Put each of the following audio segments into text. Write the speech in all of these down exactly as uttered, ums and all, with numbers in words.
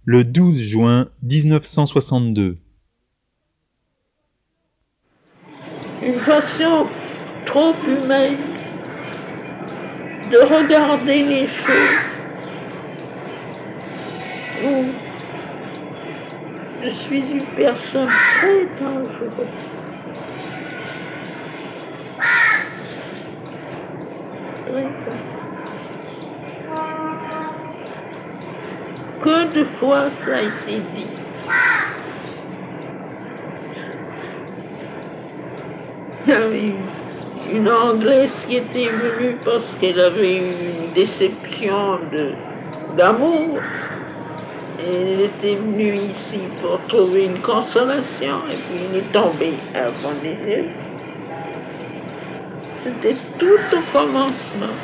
Le douze juin mille neuf cent soixante-deux. Une façon trop humaine de regarder les choses où je suis une personne très dangereuse. Très dangereuse. Que de fois ça a été dit. Il y avait une Anglaise qui était venue parce qu'elle avait eu une déception de, d'amour. Et elle était venue ici pour trouver une consolation et puis il est tombé à mon yeux. C'était tout au commencement.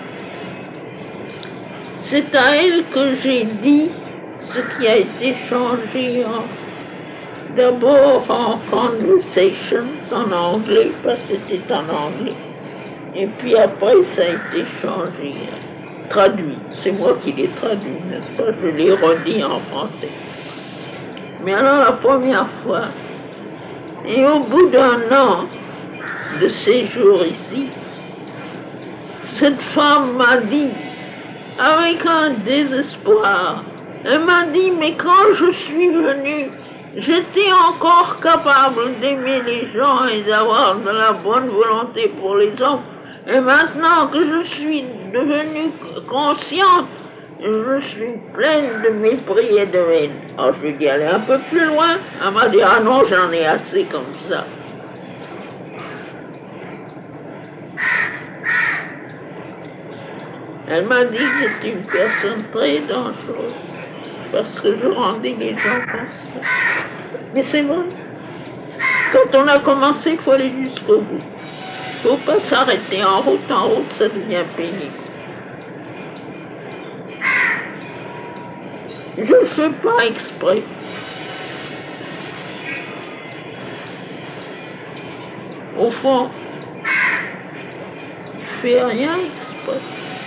C'est à elle que j'ai dit ce qui a été changé en, d'abord en conversations en anglais, parce que c'était en anglais. Et puis après, ça a été changé, traduit. C'est moi qui l'ai traduit, n'est-ce pas? Je l'ai redit en français. Mais alors la première fois, et au bout d'un an de séjour ici, cette femme m'a dit, avec un désespoir, elle m'a dit, mais quand je suis venue, j'étais encore capable d'aimer les gens et d'avoir de la bonne volonté pour les hommes. Et maintenant que je suis devenue consciente, je suis pleine de mépris et de haine. Alors je lui ai dit, aller un peu plus loin. Elle m'a dit, ah non, j'en ai assez comme ça. Elle m'a dit que j'étais une personne très dangereuse parce que je rendais les gens conscients. Mais c'est vrai. Quand on a commencé, il faut aller jusqu'au bout. Il ne faut pas s'arrêter. En route, en route, ça devient pénible. Je ne fais pas exprès. Au fond, je ne fais rien exprès.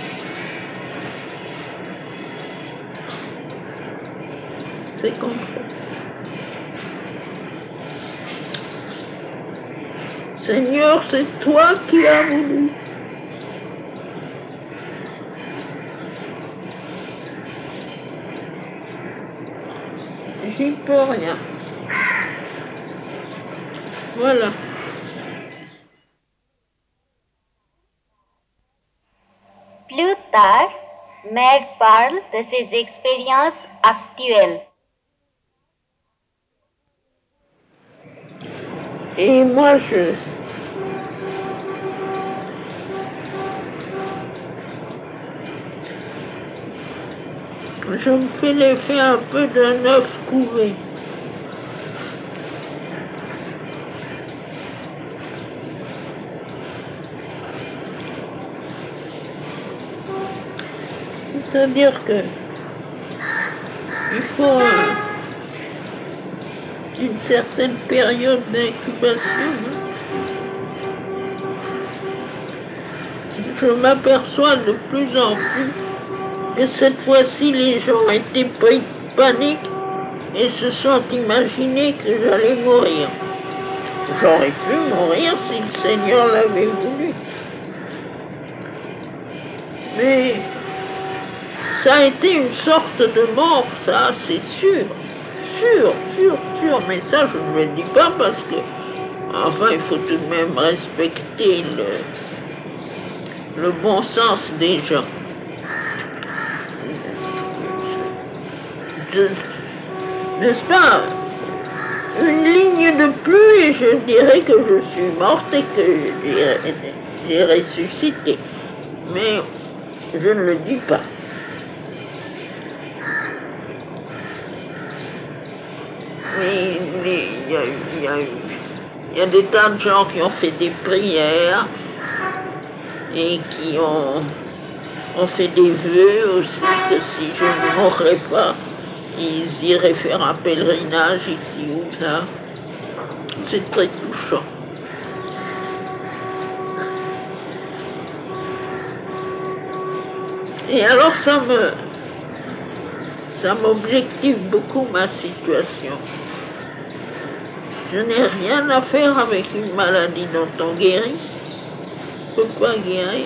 C'est comme ça. Seigneur, c'est toi qui as voulu. J'y peux rien. Voilà. Plus tard, Meg parle de ses expériences actuelles. Et moi, je... Je me fais l'effet un peu d'un œuf couvé. C'est-à-dire que il faut une certaine période d'incubation. Je m'aperçois de plus en plus que cette fois-ci les gens étaient pris de panique et se sont imaginés que j'allais mourir. J'aurais pu mourir si le Seigneur l'avait voulu. Mais ça a été une sorte de mort, ça, c'est sûr. Sûr, sûr, sûr. Mais ça, je ne le dis pas parce que, enfin, il faut tout de même respecter le, le bon sens des gens. Je, n'est-ce pas? Une ligne de plus et je dirais que je suis morte et que j'ai, j'ai ressuscité. Mais je ne le dis pas. Mais il y a, il y a, il y a des tas de gens qui ont fait des prières et qui ont, ont fait des vœux aussi que si je ne mourrais pas, ils iraient faire un pèlerinage ici ou là. C'est très touchant. Et alors ça me, ça m'objective beaucoup ma situation. Je n'ai rien à faire avec une maladie dont on guérit. Je ne peux pas guérir.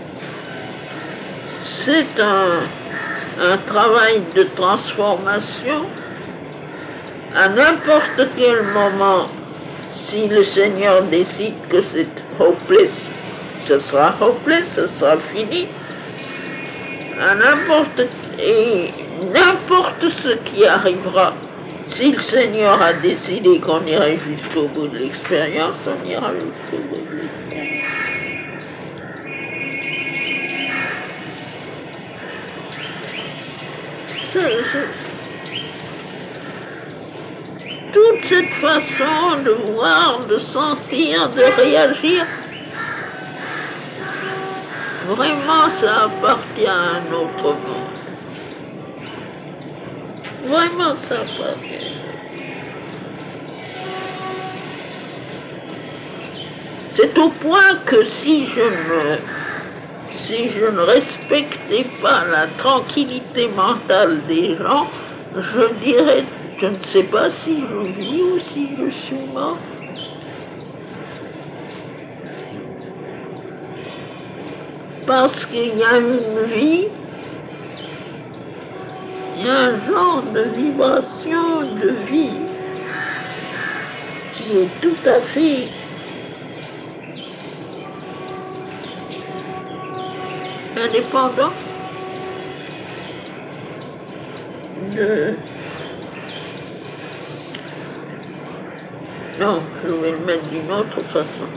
C'est un, un travail de transformation. À n'importe quel moment, si le Seigneur décide que c'est hopeless, ce sera hopeless, ce sera fini. À n'importe et n'importe ce qui arrivera, si le Seigneur a décidé qu'on irait jusqu'au bout de l'expérience, on ira jusqu'au bout de l'expérience. Je, je, toute cette façon de voir, de sentir, de réagir, vraiment ça appartient à un autre monde. Vraiment ça appartient. C'est au point que si je ne, si je ne respectais pas la tranquillité mentale des gens, je dirais, je ne sais pas si je vis ou si je suis mort. Parce qu'il y a une vie, il y a un genre de vibration de vie qui est tout à fait indépendant de... Non, je vais le mettre d'une autre façon.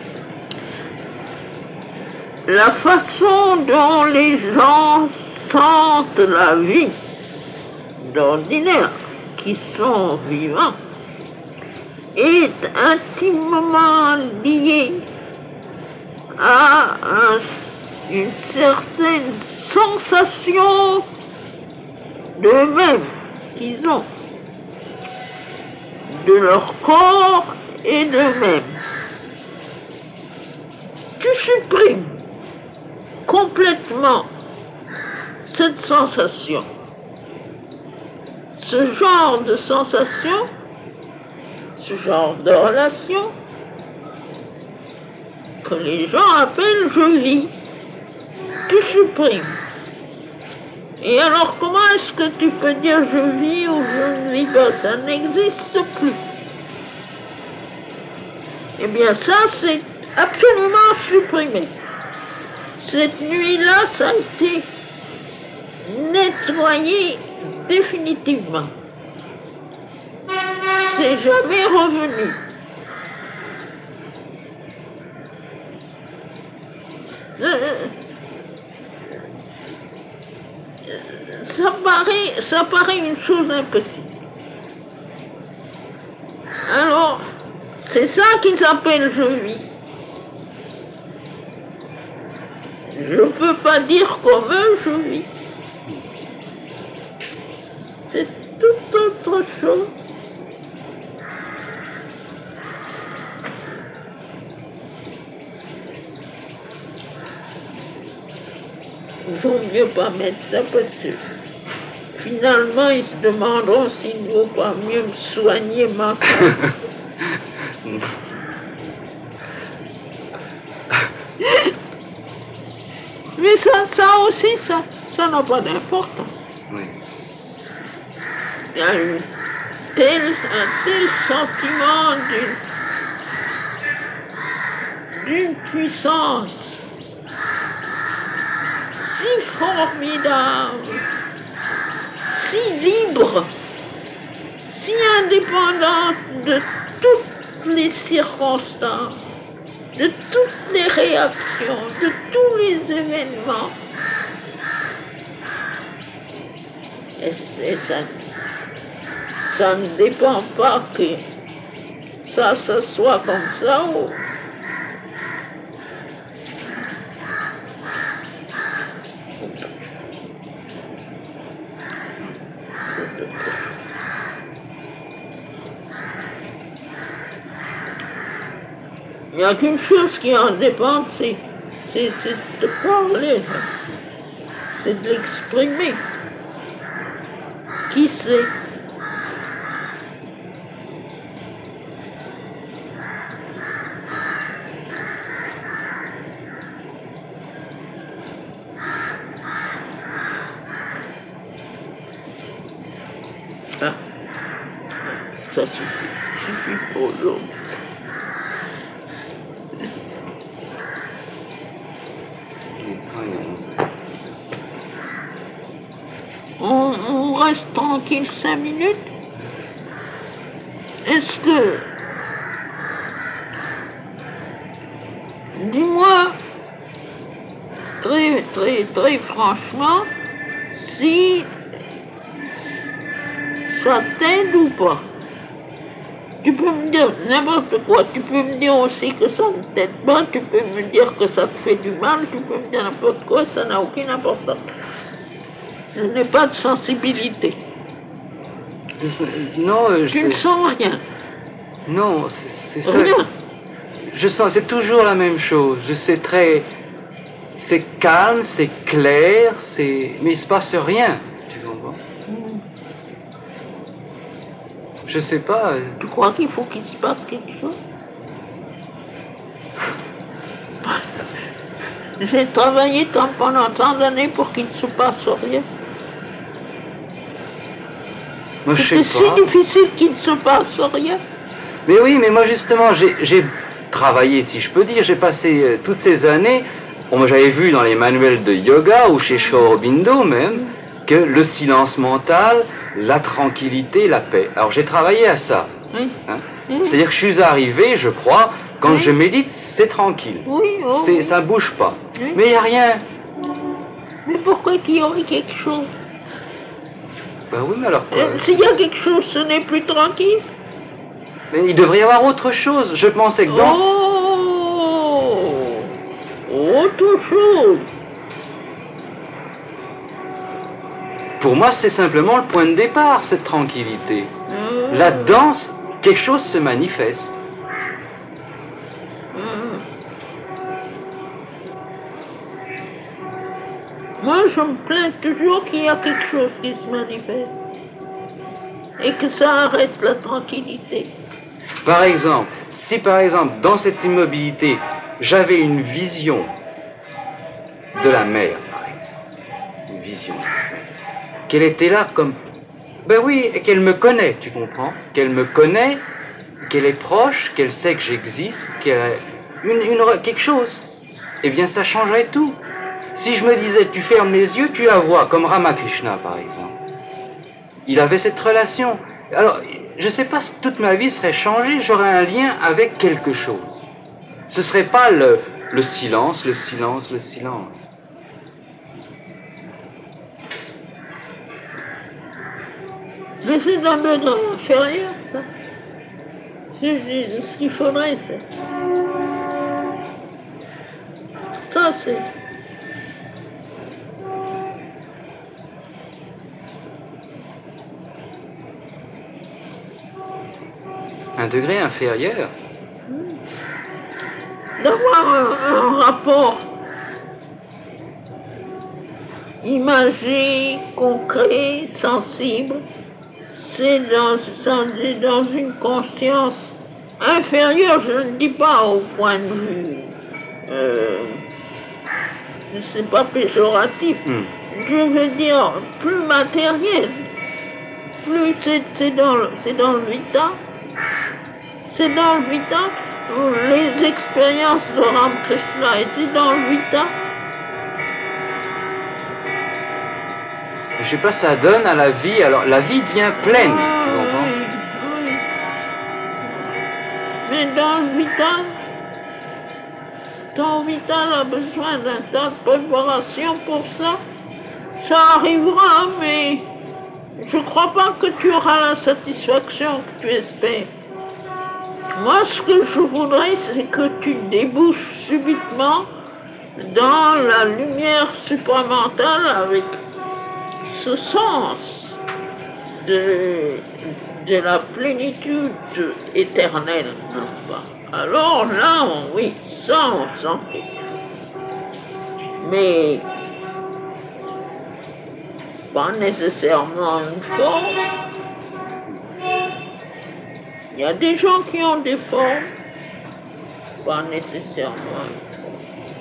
La façon dont les gens sentent la vie d'ordinaire, qui sont vivants, est intimement liée à un, une certaine sensation d'eux-mêmes qu'ils ont, de leur corps et d'eux-mêmes. Tu supprimes complètement cette sensation, ce genre de sensation, ce genre de relation que les gens appellent je vis. Tu supprimes. Et alors comment est-ce que tu peux dire je vis ou je ne vis pas? Ça n'existe plus. Eh bien ça c'est absolument supprimé. Cette nuit-là, ça a été nettoyé définitivement. C'est jamais revenu. Ça paraît, ça paraît une chose impossible. Alors, c'est ça qu'ils appellent je vis. Je ne peux pas dire comme eux, je vis. C'est tout autre chose. Il vaut mieux pas mettre ça parce que finalement ils se demanderont s'il ne vaut pas mieux me soigner mentalement. Mais ça, ça aussi, ça, ça n'a pas d'importance. Oui. Il y a une telle, un tel sentiment d'une, d'une puissance si formidable, si libre, si indépendante de toutes les circonstances, de toutes les réactions, de tous les événements. Et, et ça, ça ne dépend pas que ça, ça soit comme ça. Ou... Il n'y a qu'une chose qui en dépend, c'est, c'est, c'est de parler, c'est de l'exprimer. c'est. Ah, ça suffit, suffit pour l'autre. On, on reste tranquille cinq minutes. Est-ce que... Dis-moi, très, très, très franchement, si ça t'aide ou pas. Tu peux me dire n'importe quoi. Tu peux me dire aussi que ça ne t'aide pas. Tu peux me dire que ça te fait du mal. Tu peux me dire n'importe quoi. Ça n'a aucune importance. Je n'ai pas de sensibilité. Non, euh, Tu ne sens rien. Non, c'est ça. Rien. Je sens, c'est toujours la même chose. Je sais très, c'est calme, c'est clair, c'est, mais il se passe rien. Tu comprends? Je sais pas. Tu crois qu'il faut qu'il se passe quelque chose? J'ai travaillé tant pendant tant d'années pour qu'il ne se passe rien. Moi, je C'était sais si pas. difficile qu'il ne se passe rien. Mais oui, mais moi justement, j'ai travaillé, si je peux dire, j'ai passé euh, toutes ces années, bon, j'avais vu dans les manuels de yoga ou chez Sri Aurobindo même, que le silence mental, la tranquillité, la paix. Alors j'ai travaillé à ça. Oui. Hein. Oui. C'est-à-dire que je suis arrivé, je crois, quand Oui. je médite, c'est tranquille. Oui, oh, C'est, oui. ça bouge pas. Oui. Mais il n'y a rien. Mais pourquoi qu'il y aurait quelque chose? Ben oui, mais alors quoi? Euh, S'il y a quelque chose, ce n'est plus tranquille. Mais il devrait y avoir autre chose. Je pensais que dans... Oh, autre chose. Pour moi, c'est simplement le point de départ, cette tranquillité. Euh, Là-dedans, quelque chose se manifeste. euh. Moi, je me plains toujours qu'il y a quelque chose qui se manifeste et que ça arrête la tranquillité. Par exemple, si par exemple, dans cette immobilité, j'avais une vision de la mer, par exemple, une vision, qu'elle était là comme... Ben oui, et qu'elle me connaît, tu comprends? Qu'elle me connaît, qu'elle est proche, qu'elle sait que j'existe, qu'elle a une, une, quelque chose. Eh bien, ça changerait tout. Si je me disais, tu fermes les yeux, tu la vois, comme Ramakrishna, par exemple. Il avait cette relation. Alors, je ne sais pas si toute ma vie serait changée, j'aurais un lien avec quelque chose. Ce ne serait pas le, le silence, le silence, le silence. Mais c'est dans le degré inférieur, ça. Je dis, ce qu'il faudrait, c'est... Ça, c'est... Un degré inférieur. D'avoir un, un rapport imagé, concret, sensible, c'est dans, c'est dans une conscience inférieure, je ne dis pas au point de vue, euh, c'est pas péjoratif, Hmm. je veux dire plus matériel, plus c'est, c'est dans, le- c'est dans le vita, c'est dans le vita, les expériences de Ramakrishna étaient dans le vita. Je sais pas, ça donne à la vie, alors la vie devient pleine, Ah, tu comprends? oui, oui. Mais dans le vital, ton vital a besoin d'un tas de préparation pour ça. Ça arrivera, mais je crois pas que tu auras la satisfaction que tu espères. Moi, ce que je voudrais, c'est que tu débouches subitement dans la lumière supramentale avec ce sens de, de la plénitude éternelle, n'est-ce pas? Alors là, on- oui, ça, on s'en fait. Mais pas nécessairement une forme. Il y a des gens qui ont des formes, pas nécessairement une forme.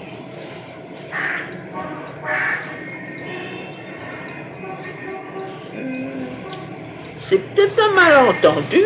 Hmm, C'est peut-être un malentendu.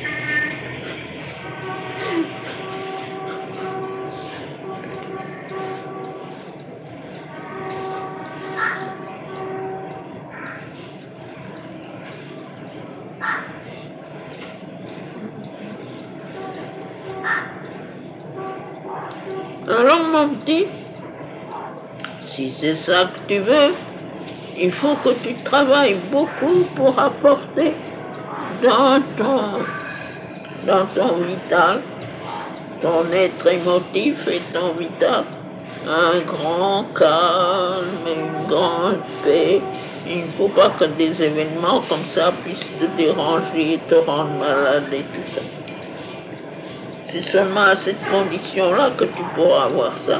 Alors mon petit, si c'est ça que tu veux, il faut que tu travailles beaucoup pour apporter dans ton, dans ton vital, ton être émotif et ton vital, un grand calme, une grande paix. Il ne faut pas que des événements comme ça puissent te déranger, te rendre malade et tout ça. C'est seulement à cette condition-là que tu pourras avoir ça.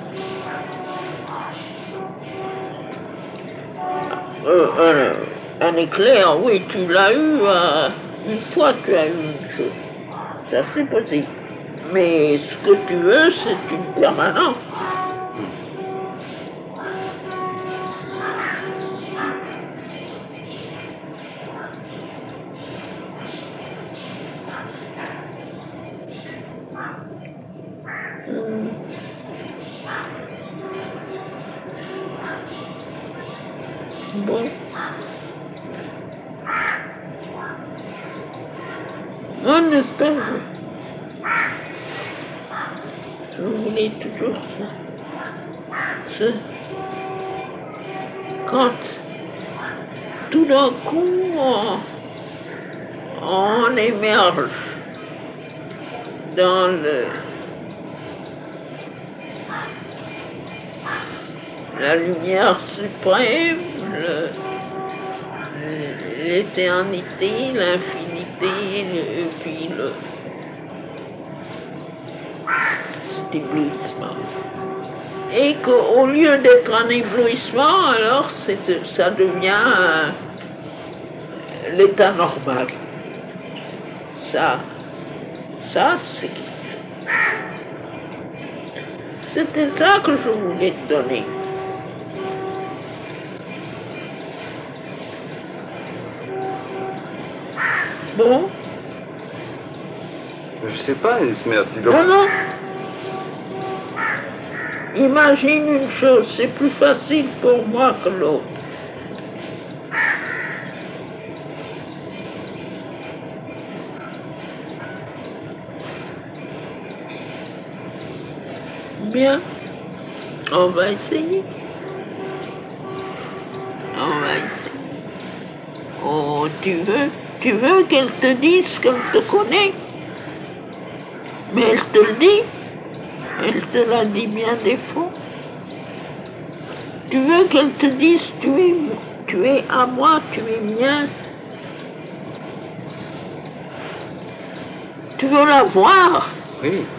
Euh, un, un éclair, oui, tu l'as eu, euh, une fois tu as eu une chose. Ça c'est possible. Mais ce que tu veux, c'est une permanence. Hmm. Bon. On espère. Si vous voulez toujours ça. C'est quand tout d'un coup on, on émerge dans le, la lumière suprême, le, l'éternité, l'infinité, le, et puis le, cet éblouissement. Et qu'au lieu d'être un éblouissement, alors c'est, ça devient euh, l'état normal. Ça, ça c'est... C'était ça que je voulais te donner. Bon? Je sais pas, Esmer, tu dois... Non, non. Imagine une chose, c'est plus facile pour moi que l'autre. Bien, on va essayer. On va essayer. Oh, tu veux, tu veux qu'elle te dise qu'elle te connaît? Mais elle te le dit. Elle te l'a dit bien des fois. Tu veux qu'elle te dise tu es, tu es à moi, tu es mien. Tu veux la voir? Oui.